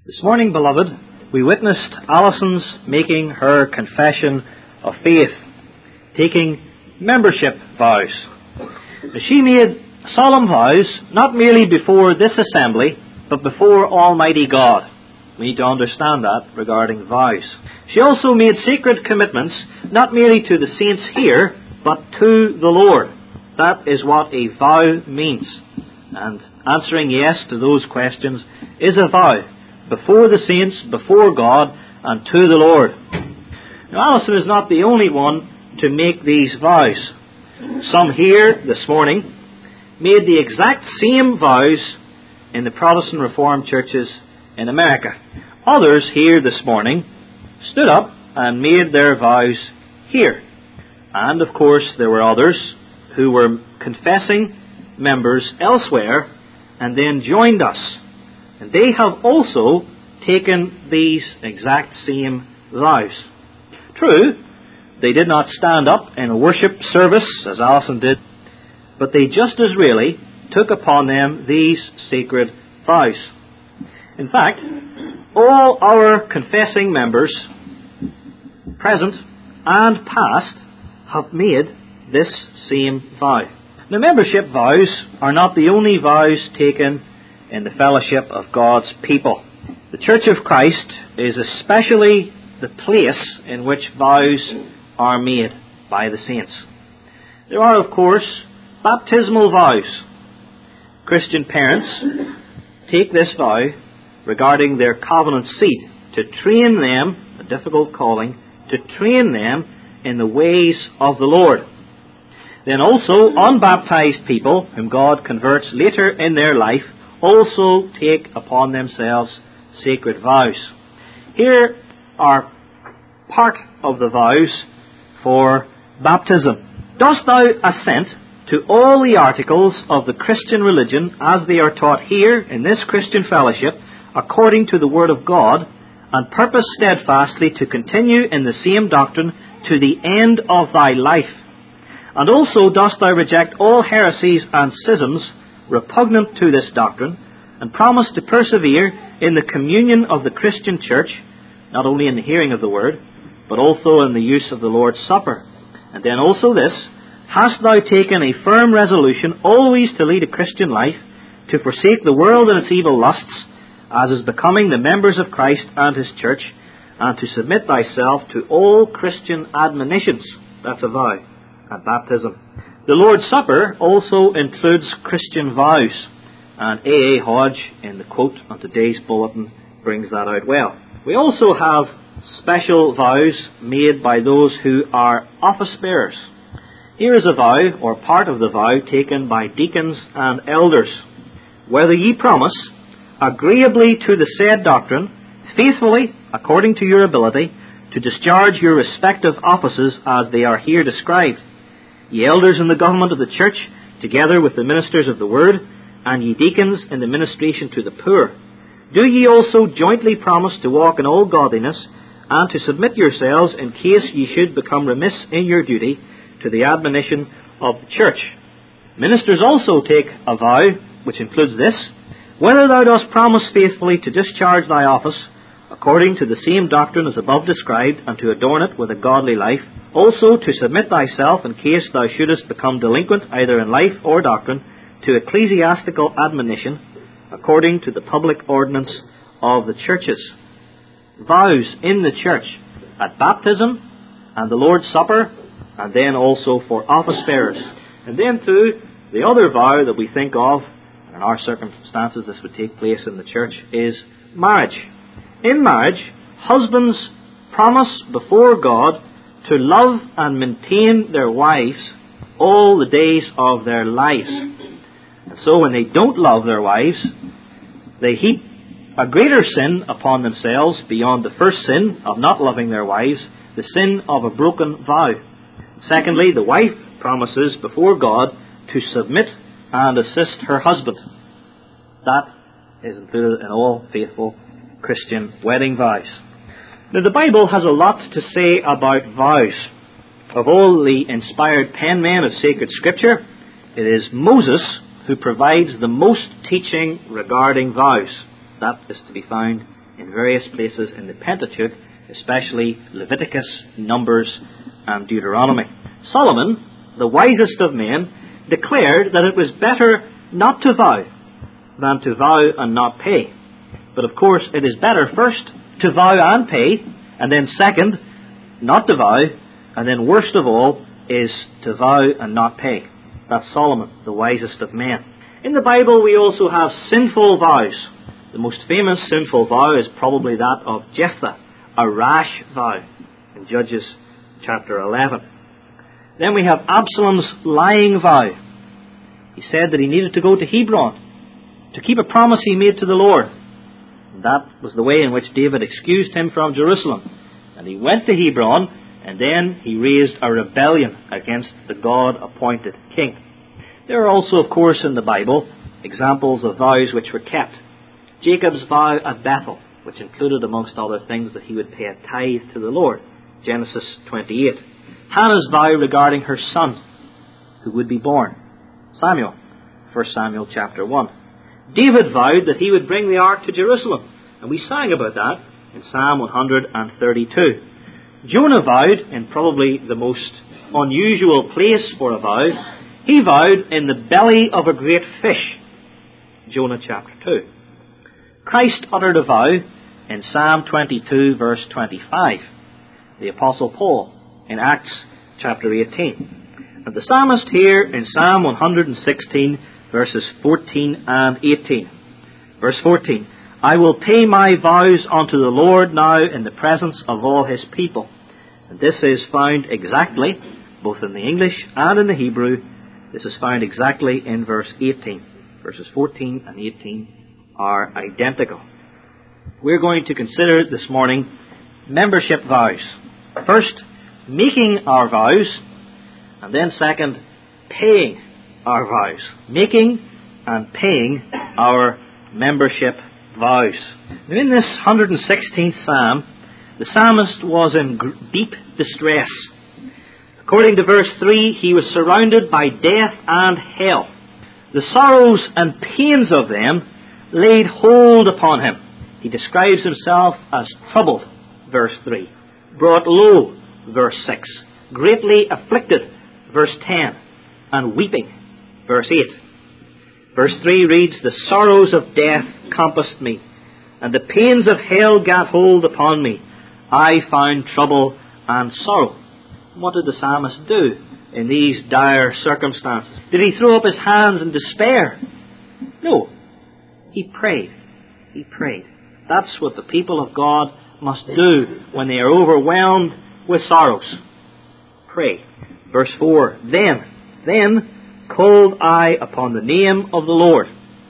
This morning, beloved, we witnessed Alison's making her confession of faith, taking membership vows. She made solemn vows not merely before this assembly, but before Almighty God. We need to understand that regarding vows. She also made sacred commitments, not merely to the saints here, but to the Lord. That is what a vow means. And answering yes to those questions is a vow, before the saints, before God, and to the Lord. Now, Alison is not the only one to make these vows. Some here this morning made the exact same vows in the Protestant Reformed churches in America. Others here this morning stood up and made their vows here. And, of course, there were others who were confessing members elsewhere and then joined us. And they have also taken these exact same vows. True, they did not stand up in a worship service as Alison did, but they just as really took upon them these sacred vows. In fact, all our confessing members, present and past, have made this same vow. Now, membership vows are not the only vows taken in the fellowship of God's people. The Church of Christ is especially the place in which vows are made by the saints. There are, of course, baptismal vows. Christian parents take this vow regarding their covenant seed to train them, a difficult calling, to train them in the ways of the Lord. Then also, unbaptized people, whom God converts later in their life, also take upon themselves sacred vows. Here are part of the vows for baptism. Dost thou assent to all the articles of the Christian religion as they are taught here in this Christian fellowship, according to the Word of God, and purpose steadfastly to continue in the same doctrine to the end of thy life? And also dost thou reject all heresies and schisms repugnant to this doctrine, and promise to persevere in the communion of the Christian church, not only in the hearing of the word, but also in the use of the Lord's Supper? And then also this, hast thou taken a firm resolution always to lead a Christian life, to forsake the world and its evil lusts, as is becoming the members of Christ and His church, and to submit thyself to all Christian admonitions? That's a vow at baptism. The Lord's Supper also includes Christian vows, and A.A. Hodge, in the quote on today's bulletin, brings that out well. We also have special vows made by those who are office bearers. Here is a vow, or part of the vow, taken by deacons and elders. Whether ye promise, agreeably to the said doctrine, faithfully, according to your ability, to discharge your respective offices as they are here described, ye elders in the government of the church, together with the ministers of the word, and ye deacons in the ministration to the poor, do ye also jointly promise to walk in all godliness, and to submit yourselves in case ye should become remiss in your duty to the admonition of the church. Ministers also take a vow, which includes this: whether thou dost promise faithfully to discharge thy office, according to the same doctrine as above described, and to adorn it with a godly life, also to submit thyself in case thou shouldest become delinquent either in life or doctrine, to ecclesiastical admonition, according to the public ordinance of the churches. Vows in the church at baptism and the Lord's Supper, and then also for office bearers. And then too, the other vow that we think of, and in our circumstances this would take place in the church, is marriage. In marriage, husbands promise before God to love and maintain their wives all the days of their lives. And so when they don't love their wives, they heap a greater sin upon themselves beyond the first sin of not loving their wives, the sin of a broken vow. Secondly, the wife promises before God to submit and assist her husband. That is included in all faithful Christian wedding vows. Now, the Bible has a lot to say about vows. Of all the inspired penmen of sacred Scripture, it is Moses who provides the most teaching regarding vows. That is to be found in various places in the Pentateuch, especially Leviticus, Numbers, and Deuteronomy. Solomon, the wisest of men, declared that it was better not to vow than to vow and not pay. But of course, it is better first to vow and pay, and then second, not to vow, and then worst of all is to vow and not pay. That's Solomon, the wisest of men. In the Bible, we also have sinful vows. The most famous sinful vow is probably that of Jephthah, a rash vow, in Judges chapter 11. Then we have Absalom's lying vow. He said that he needed to go to Hebron to keep a promise he made to the Lord. And that was the way in which David excused him from Jerusalem. And he went to Hebron, and then he raised a rebellion against the God-appointed king. There are also, of course, in the Bible, examples of vows which were kept. Jacob's vow at Bethel, which included, amongst other things, that he would pay a tithe to the Lord. Genesis 28. Hannah's vow regarding her son, who would be born. Samuel, 1 Samuel chapter 1. David vowed that he would bring the ark to Jerusalem, and we sang about that in Psalm 132. Jonah vowed, in probably the most unusual place for a vow, he vowed in the belly of a great fish. Jonah chapter 2. Christ uttered a vow in Psalm 22 verse 25. The Apostle Paul in Acts chapter 18. And the psalmist here in Psalm 116 verses 14 and 18. Verse 14. I will pay my vows unto the Lord now in the presence of all his people. And this is found exactly, both in the English and in the Hebrew, this is found exactly in verse 18. Verses 14 and 18 are identical. We're going to consider this morning membership vows. First, making our vows, and then second, paying our vows. Making and paying our membership vows. Now, in this 116th Psalm, the psalmist was in deep distress. According to verse 3, he was surrounded by death and hell. The sorrows and pains of them laid hold upon him. He describes himself as troubled, verse 3. Brought low, verse 6. Greatly afflicted, verse 10. And weeping, verse 8. Verse 3 reads, the sorrows of death compassed me, and the pains of hell gat hold upon me. I found trouble and sorrow. What did the psalmist do in these dire circumstances? Did he throw up his hands in despair? No. He prayed. He prayed. That's what the people of God must do when they are overwhelmed with sorrows. Pray. Verse 4. Then called I upon the name of the Lord.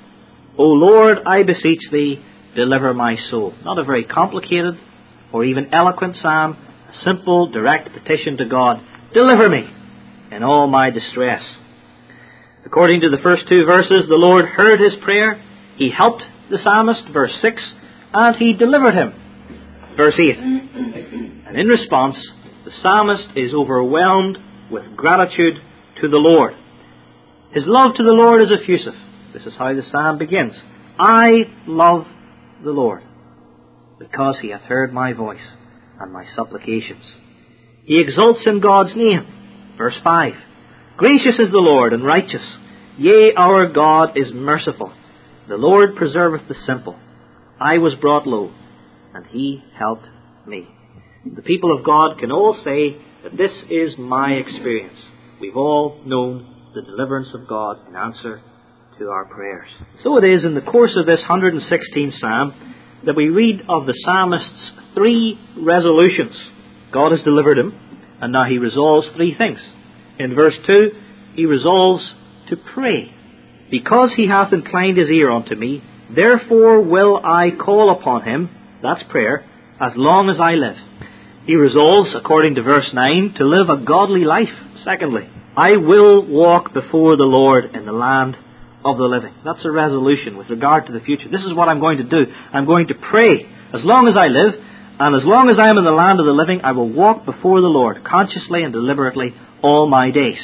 O Lord, I beseech thee, deliver my soul. Not a very complicated or even eloquent psalm. A simple, direct petition to God. Deliver me in all my distress. According to the first two verses, the Lord heard his prayer. He helped the psalmist, verse 6, and he delivered him, verse 8. And in response, the psalmist is overwhelmed with gratitude to the Lord. His love to the Lord is effusive. This is how the psalm begins. I love the Lord, because he hath heard my voice and my supplications. He exults in God's name. Verse 5. Gracious is the Lord and righteous. Yea, our God is merciful. The Lord preserveth the simple. I was brought low, and he helped me. The people of God can all say that this is my experience. We've all known the deliverance of God in answer to our prayers. So it is in the course of this 116th Psalm that we read of the psalmist's three resolutions. God has delivered him, and now he resolves three things. In verse 2, he resolves to pray. Because he hath inclined his ear unto me, therefore will I call upon him, that's prayer, as long as I live. He resolves, according to verse 9, to live a godly life. Secondly, I will walk before the Lord in the land of the living. That's a resolution with regard to the future. This is what I'm going to do. I'm going to pray as long as I live, and as long as I am in the land of the living, I will walk before the Lord consciously and deliberately all my days.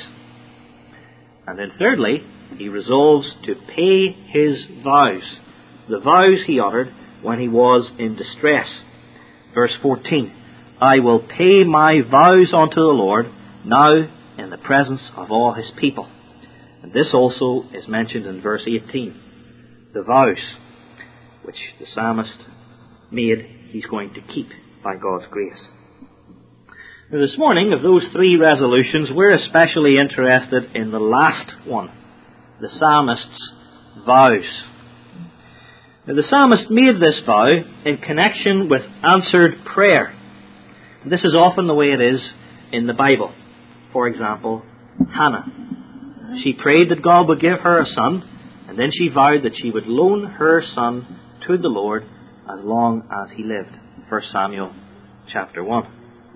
And then thirdly, he resolves to pay his vows. The vows he uttered when he was in distress. Verse 14, I will pay my vows unto the Lord now in the presence of all his people. And this also is mentioned in verse 18. The vows which the psalmist made, he's going to keep by God's grace. Now this morning, of those three resolutions, we're especially interested in the last one, the psalmist's vows. Now, the psalmist made this vow in connection with answered prayer. This is often the way it is in the Bible. For example, Hannah. She prayed that God would give her a son, and then she vowed that she would loan her son to the Lord as long as he lived. 1 Samuel chapter 1.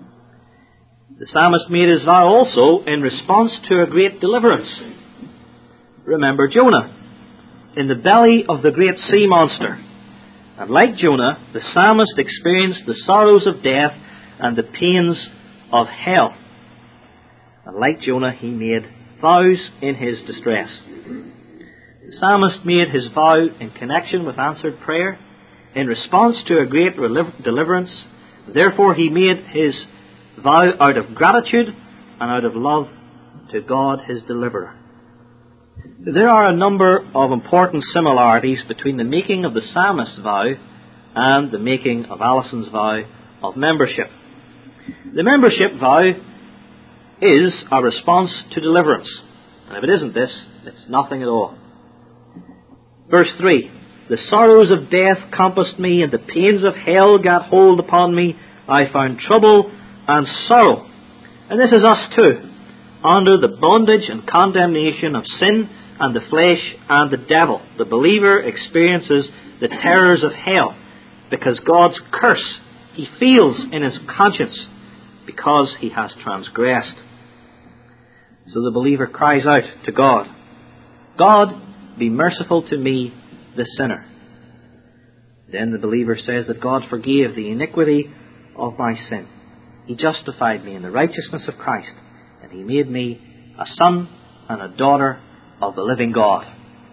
The psalmist made his vow also in response to a great deliverance. Remember Jonah in the belly of the great sea monster. And like Jonah, the psalmist experienced the sorrows of death and the pains of hell. And like Jonah, he made vows in his distress. The psalmist made his vow in connection with answered prayer, in response to a great deliverance. Therefore, he made his vow out of gratitude and out of love to God, his deliverer. There are a number of important similarities between the making of the psalmist's vow and the making of Alison's vow of membership. The membership vow is a response to deliverance. And if it isn't this, it's nothing at all. Verse 3, the sorrows of death compassed me, and the pains of hell got hold upon me. I found trouble and sorrow. And this is us too, under the bondage and condemnation of sin and the flesh and the devil. The believer experiences the terrors of hell because God's curse he feels in his conscience because he has transgressed. So the believer cries out to God, God, be merciful to me, the sinner. Then the believer says that God forgave the iniquity of my sin. He justified me in the righteousness of Christ, and he made me a son and a daughter of the living God.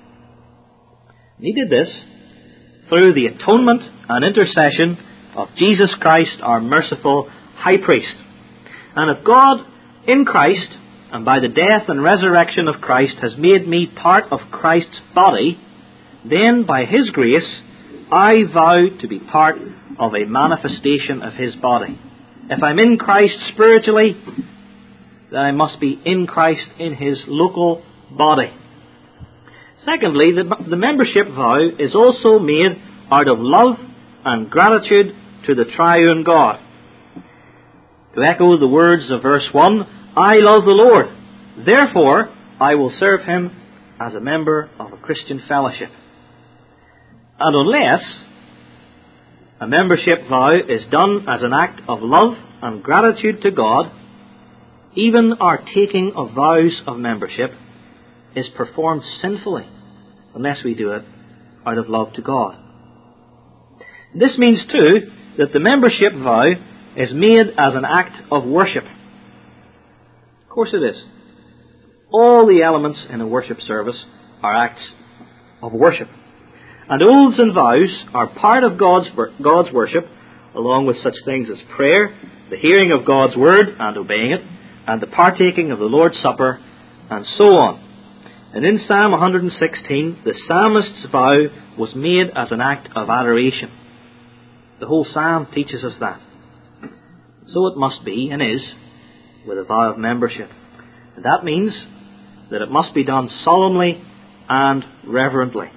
And he did this through the atonement and intercession of Jesus Christ, our merciful high priest. And if God in Christ, and by the death and resurrection of Christ, has made me part of Christ's body, then by his grace I vow to be part of a manifestation of his body. If I'm in Christ spiritually, then I must be in Christ in his local body. Secondly, the membership vow is also made out of love and gratitude to the triune God. To echo the words of verse 1, I love the Lord, therefore I will serve him as a member of a Christian fellowship. And unless a membership vow is done as an act of love and gratitude to God, even our taking of vows of membership is performed sinfully unless we do it out of love to God. This means too that the membership vow is made as an act of worship. Of course it is. All the elements in a worship service are acts of worship. And oaths and vows are part of God's worship, along with such things as prayer, the hearing of God's word and obeying it, and the partaking of the Lord's Supper, and so on. And in Psalm 116, the psalmist's vow was made as an act of adoration. The whole psalm teaches us that. So it must be, and is, with a vow of membership. And that means that it must be done solemnly and reverently.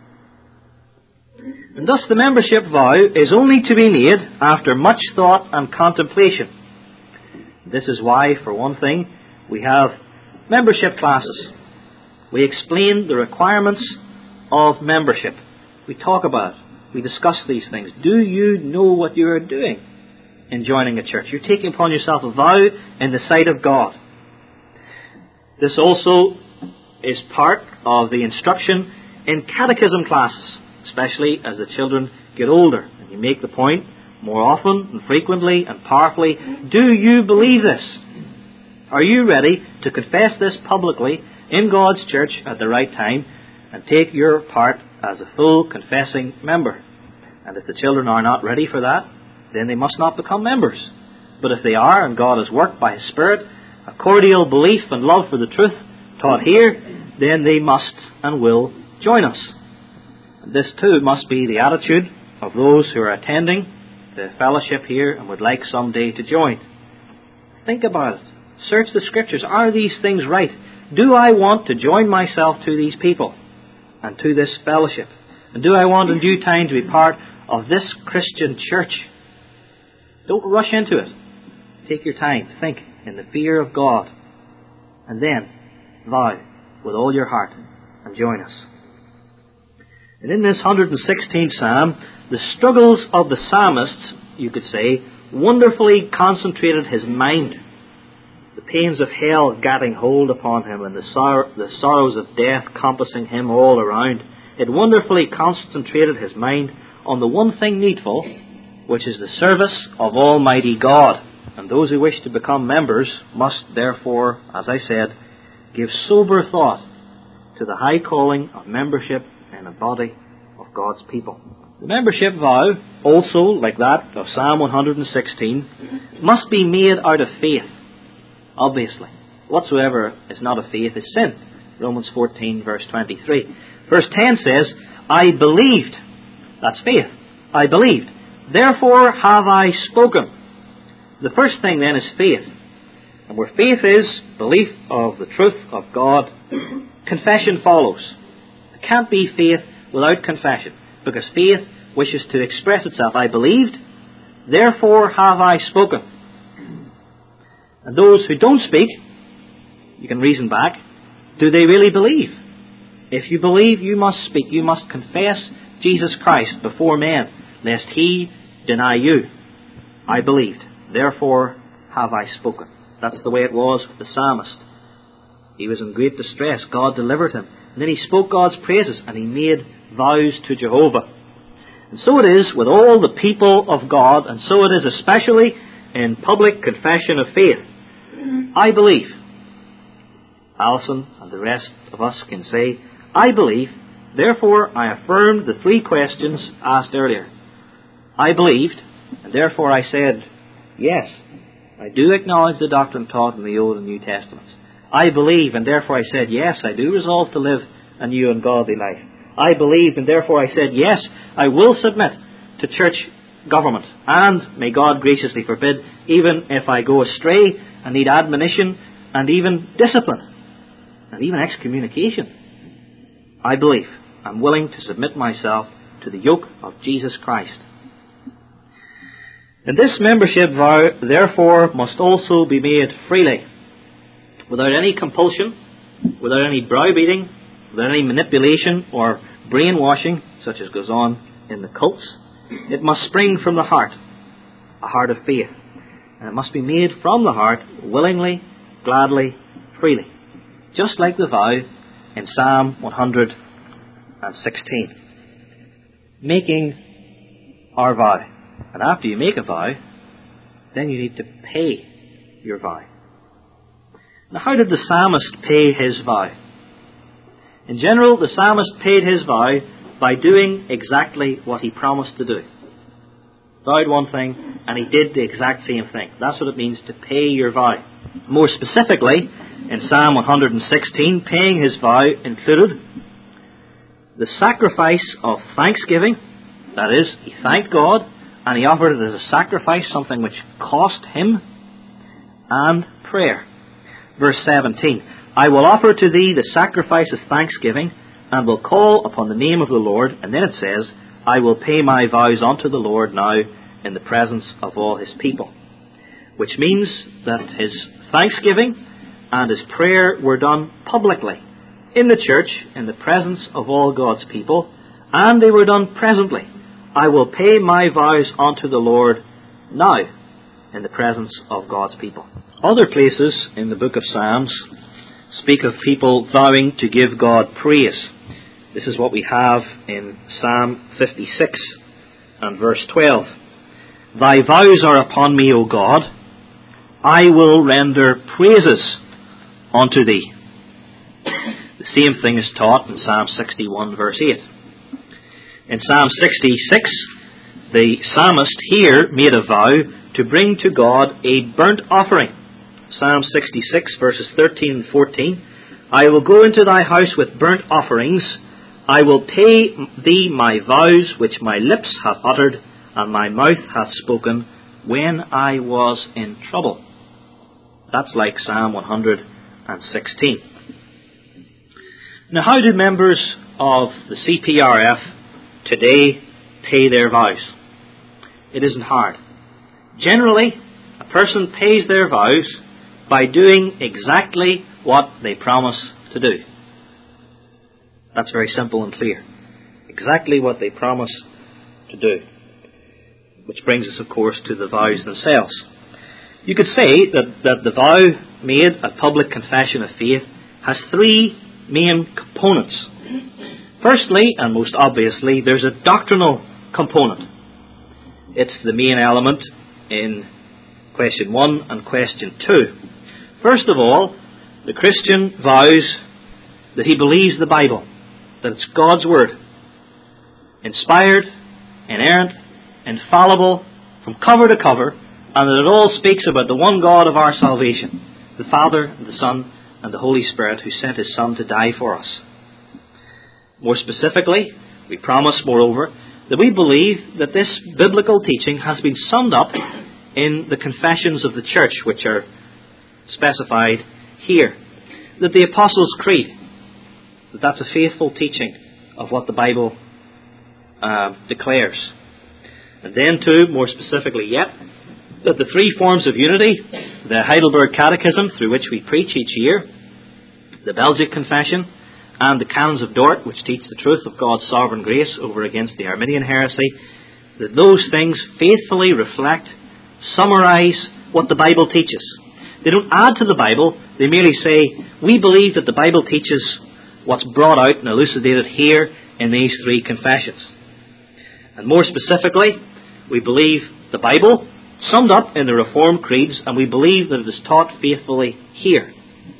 And thus the membership vow is only to be made after much thought and contemplation. This is why, for one thing, we have membership classes. We explain the requirements of membership. We talk about it. We discuss these things. Do you know what you are doing in joining a church? You're taking upon yourself a vow in the sight of God. This also is part of the instruction in catechism classes, especially as the children get older. And you make the point more often and frequently and powerfully. Do you believe this? Are you ready to confess this publicly in God's church at the right time and take your part as a full confessing member? And if the children are not ready for that, then they must not become members. But if they are, and God has worked by His Spirit a cordial belief and love for the truth taught here, then they must and will join us. And this too must be the attitude of those who are attending the fellowship here and would like someday to join. Think about it. Search the Scriptures. Are these things right? Do I want to join myself to these people and to this fellowship? And do I want in due time to be part of this Christian church? Don't rush into it. Take your time. Think in the fear of God. And then vow with all your heart and join us. And in this 116th Psalm, the struggles of the psalmist, you could say, wonderfully concentrated his mind. The pains of hell getting hold upon him and the sorrows of death compassing him all around. It wonderfully concentrated his mind on the one thing needful, which is the service of Almighty God. And those who wish to become members must therefore, as I said, give sober thought to the high calling of membership in a body of God's people. The membership vow, also like that of Psalm 116, must be made out of faith. Obviously, whatsoever is not of faith is sin. Romans 14 verse 23. Verse 10 says, I believed. That's faith. I believed. Therefore have I spoken. The first thing then is faith. And where faith is, belief of the truth of God, confession follows. There can't be faith without confession, because faith wishes to express itself. I believed, therefore have I spoken. And those who don't speak, you can reason back, do they really believe? If you believe, you must speak. You must confess Jesus Christ before men, lest He deny you. I believed, therefore have I spoken. That's the way it was with the psalmist. He was in great distress. God delivered him. And then he spoke God's praises and he made vows to Jehovah. And so it is with all the people of God, and so it is especially in public confession of faith. I believe. Alison and the rest of us can say, I believe, therefore I affirmed the three questions asked earlier. I believed, and therefore I said, yes, I do acknowledge the doctrine taught in the Old and New Testaments. I believe, and therefore I said, yes, I do resolve to live a new and godly life. I believed, and therefore I said, yes, I will submit to church government. And may God graciously forbid, even if I go astray and need admonition and even discipline and even excommunication. I believe. I'm willing to submit myself to the yoke of Jesus Christ. And this membership vow, therefore, must also be made freely, without any compulsion, without any browbeating, without any manipulation or brainwashing, such as goes on in the cults. It must spring from the heart, a heart of faith. And it must be made from the heart, willingly, gladly, freely. Just like the vow in Psalm 116. Making our vow. And after you make a vow, then you need to pay your vow. Now, how did the psalmist pay his vow? In general, the psalmist paid his vow by doing exactly what he promised to do. Vowed one thing, and he did the exact same thing. That's what it means to pay your vow. More specifically, in Psalm 116, paying his vow included the sacrifice of thanksgiving. That is, he thanked God, and he offered it as a sacrifice, something which cost him, and prayer. Verse 17, I will offer to thee the sacrifice of thanksgiving, and will call upon the name of the Lord. And then it says, I will pay my vows unto the Lord now in the presence of all his people. Which means that his thanksgiving and his prayer were done publicly, in the church, in the presence of all God's people, and they were done presently. I will pay my vows unto the Lord now in the presence of God's people. Other places in the book of Psalms speak of people vowing to give God praise. This is what we have in Psalm 56 and verse 12. Thy vows are upon me, O God. I will render praises unto thee. The same thing is taught in Psalm 61 verse 8. In Psalm 66, the psalmist here made a vow to bring to God a burnt offering. Psalm 66 verses 13 and 14. I will go into thy house with burnt offerings. I will pay thee my vows which my lips have uttered and my mouth hath spoken when I was in trouble. That's like Psalm 116. Now, how do members of the CPRF today pay their vows? It isn't hard. Generally, a person pays their vows by doing exactly what they promise to do. That's very simple and clear. Exactly what they promise to do. Which brings us, of course, to the vows themselves. You could say that the vow made at public confession of faith has three main components. Firstly, and most obviously, there's a doctrinal component. It's the main element in question 1 and question 2. First of all, the Christian vows that he believes the Bible, that it's God's Word, inspired, inerrant, infallible, from cover to cover, and that it all speaks about the one God of our salvation, the Father, the Son, and the Holy Spirit, who sent His Son to die for us. More specifically, we promise, moreover, that we believe that this biblical teaching has been summed up in the confessions of the Church, which are specified here. That the Apostles' Creed, that's a faithful teaching of what the Bible declares. And then too, more specifically yet, that the three forms of unity, the Heidelberg Catechism, through which we preach each year, the Belgic Confession, and the Canons of Dort, which teach the truth of God's sovereign grace over against the Arminian heresy, that those things faithfully reflect, summarize what the Bible teaches. They don't add to the Bible, they merely say, we believe that the Bible teaches what's brought out and elucidated here in these three confessions. And more specifically, we believe the Bible summed up in the Reformed creeds, and we believe that it is taught faithfully here.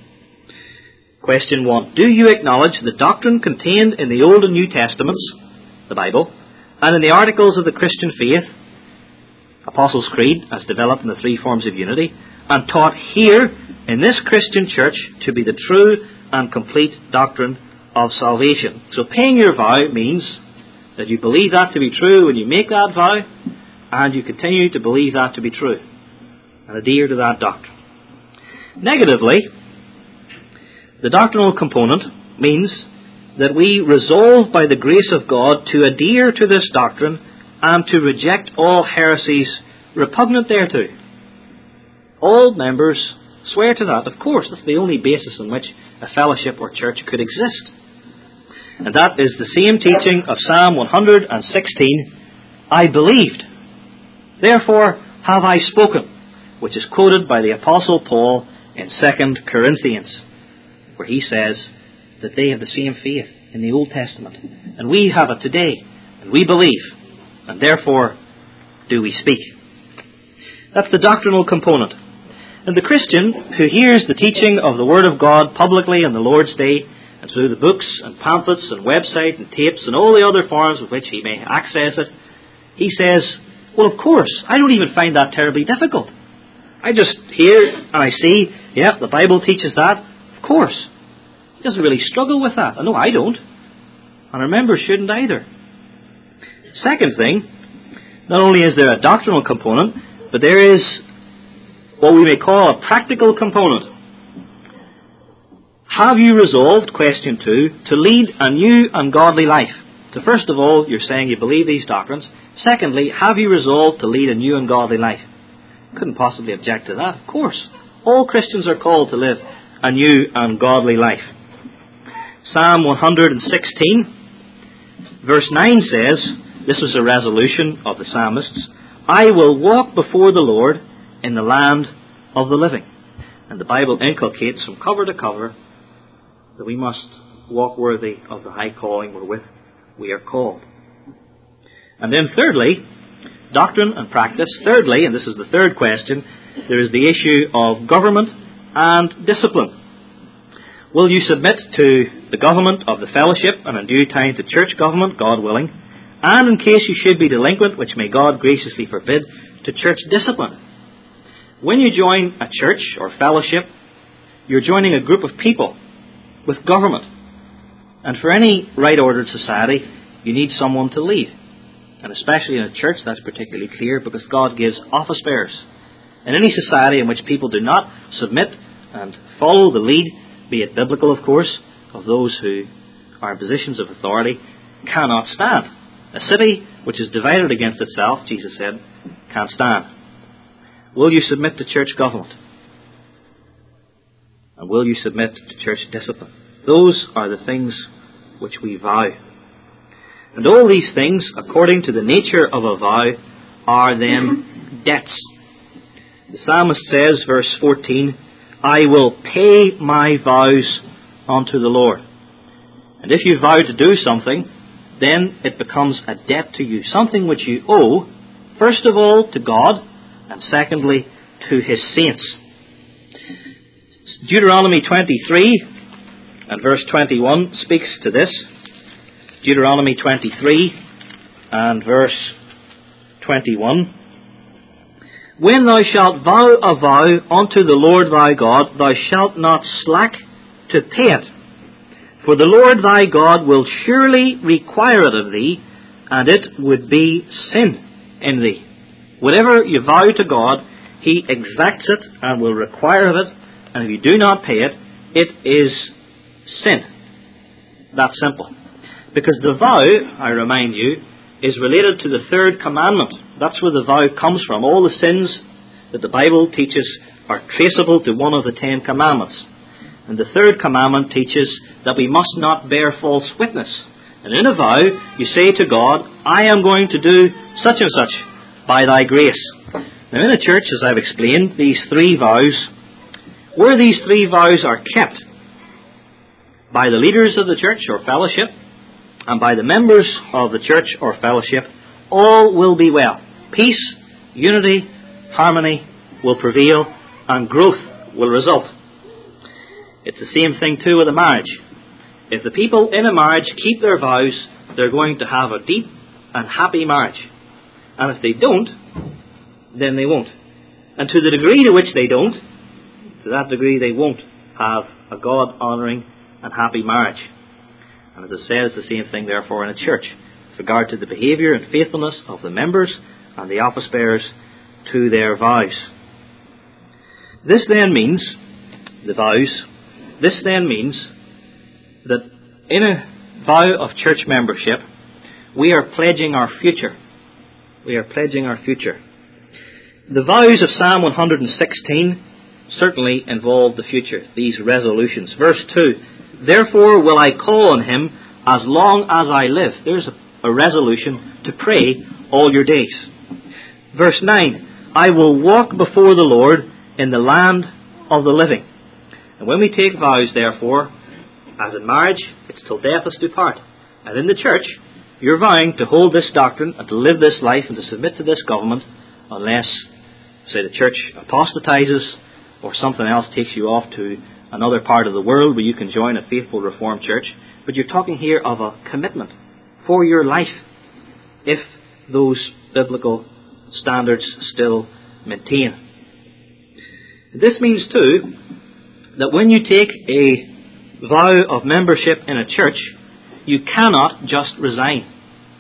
Question 1. Do you acknowledge the doctrine contained in the Old and New Testaments, the Bible, and in the articles of the Christian faith, Apostles' Creed, as developed in the three forms of unity, and taught here in this Christian church to be the true and complete doctrine of salvation? So paying your vow means that you believe that to be true when you make that vow, and you continue to believe that to be true, and adhere to that doctrine. Negatively, the doctrinal component means that we resolve by the grace of God to adhere to this doctrine and to reject all heresies repugnant thereto. All members swear to that. Of course, that's the only basis on which a fellowship or church could exist. And that is the same teaching of Psalm 116, I believed, therefore have I spoken, which is quoted by the Apostle Paul in 2 Corinthians, where he says that they have the same faith in the Old Testament, and we have it today, and we believe, and therefore do we speak. That's the doctrinal component. And the Christian who hears the teaching of the Word of God publicly on the Lord's Day, and through the books and pamphlets and website and tapes and all the other forms with which he may access it, he says, well, of course, I don't even find that terribly difficult. I just hear and I see, yeah, the Bible teaches that. Of course. He doesn't really struggle with that. I know I don't. And our members shouldn't either. Second thing, not only is there a doctrinal component, but there is what we may call a practical component. Have you resolved, question 2, to lead a new and godly life? So first of all, you're saying you believe these doctrines. Secondly, have you resolved to lead a new and godly life? Couldn't possibly object to that, of course. All Christians are called to live a new and godly life. Psalm 116, verse 9 says, this was a resolution of the psalmists, I will walk before the Lord in the land of the living. And the Bible inculcates from cover to cover that we must walk worthy of the high calling wherewith we are called. And then thirdly, doctrine and practice. Thirdly, and this is the third question, there is the issue of government and discipline. Will you submit to the government of the fellowship and in due time to church government, God willing, and in case you should be delinquent, which may God graciously forbid, to church discipline. When you join a church or fellowship, you're joining a group of people with government. And for any right-ordered society, you need someone to lead. And especially in a church, that's particularly clear because God gives office bearers. In any society in which people do not submit and follow the lead, be it biblical of course, of those who are in positions of authority, cannot stand. A city which is divided against itself, Jesus said, can't stand. Will you submit to church government? And will you submit to church discipline? Those are the things which we vow. And all these things, according to the nature of a vow, are then debts. The psalmist says, verse 14, I will pay my vows unto the Lord. And if you vow to do something, then it becomes a debt to you, something which you owe, first of all, to God, and secondly, to His saints. Deuteronomy 23 and verse 21 speaks to this. Deuteronomy 23 and verse 21. When thou shalt vow a vow unto the Lord thy God, thou shalt not slack to pay it. For the Lord thy God will surely require it of thee, and it would be sin in thee. Whatever you vow to God, He exacts it and will require of it, and if you do not pay it, it is sin. That's simple. Because the vow, I remind you, is related to the third commandment. That's where the vow comes from. All the sins that the Bible teaches are traceable to one of the 10 commandments. And the third commandment teaches that we must not bear false witness. And in a vow, you say to God, I am going to do such and such by thy grace. Now in a church, as I've explained, these 3 vows, where these 3 vows are kept by the leaders of the church or fellowship, and by the members of the church or fellowship, all will be well. Peace, unity, harmony will prevail, and growth will result. It's the same thing too with a marriage. If the people in a marriage keep their vows, they're going to have a deep and happy marriage. And if they don't, then they won't. And to the degree to which they don't, to that degree they won't have a God-honouring and happy marriage. And as I said, it's the same thing therefore in a church, with regard to the behaviour and faithfulness of the members and the office bearers to their vows. This then means, the vows, this then means that in a vow of church membership, we are pledging our future. We are pledging our future. The vows of Psalm 116 certainly involve the future, these resolutions. Verse 2, therefore will I call on Him as long as I live. There's a resolution to pray all your days. Verse 9, I will walk before the Lord in the land of the living. And when we take vows, therefore, as in marriage, it's till death us do part. And in the church, you're vowing to hold this doctrine and to live this life and to submit to this government unless, say, the church apostatizes or something else takes you off to another part of the world where you can join a faithful Reformed church. But you're talking here of a commitment for your life if those biblical standards still maintain. This means too that when you take a vow of membership in a church, you cannot just resign.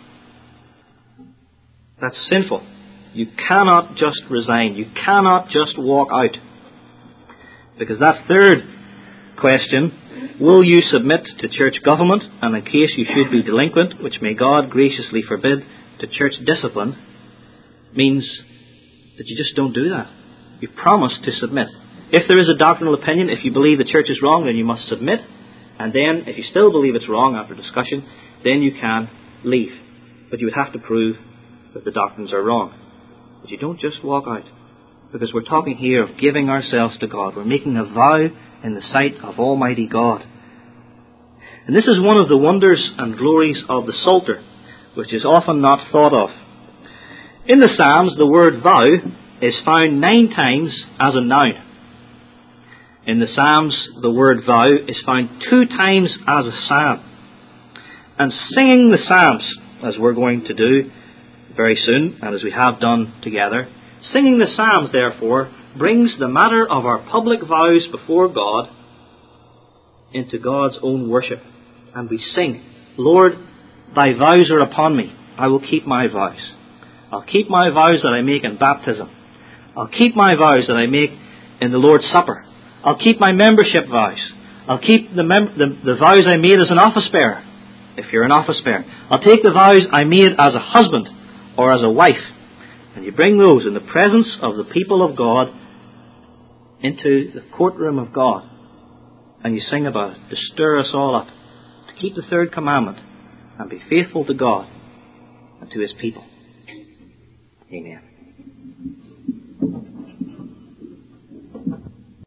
That's sinful. You cannot just resign. You cannot just walk out. Because that third question, will you submit to church government, and in case you should be delinquent, which may God graciously forbid, to church discipline, means that you just don't do that. You promise to submit. If there is a doctrinal opinion, if you believe the church is wrong, then you must submit. And then, if you still believe it's wrong after discussion, then you can leave. But you would have to prove that the doctrines are wrong. But you don't just walk out. Because we're talking here of giving ourselves to God. We're making a vow in the sight of Almighty God. And this is one of the wonders and glories of the Psalter, which is often not thought of. In the Psalms, the word vow is found 9 times as a noun. In the Psalms, the word vow is found 2 times as a psalm. And singing the Psalms as we're going to do very soon, and as we have done together. Singing the Psalms, therefore, brings the matter of our public vows before God into God's own worship. And we sing, Lord, thy vows are upon me. I will keep my vows. I'll keep my vows that I make in baptism. I'll keep my vows that I make in the Lord's Supper. I'll keep my membership vows. I'll keep the vows I made as an office bearer, if you're an office bearer. I'll take the vows I made as a husband or as a wife. And you bring those in the presence of the people of God into the courtroom of God. And you sing about it to stir us all up, to keep the third commandment and be faithful to God and to His people. Amen.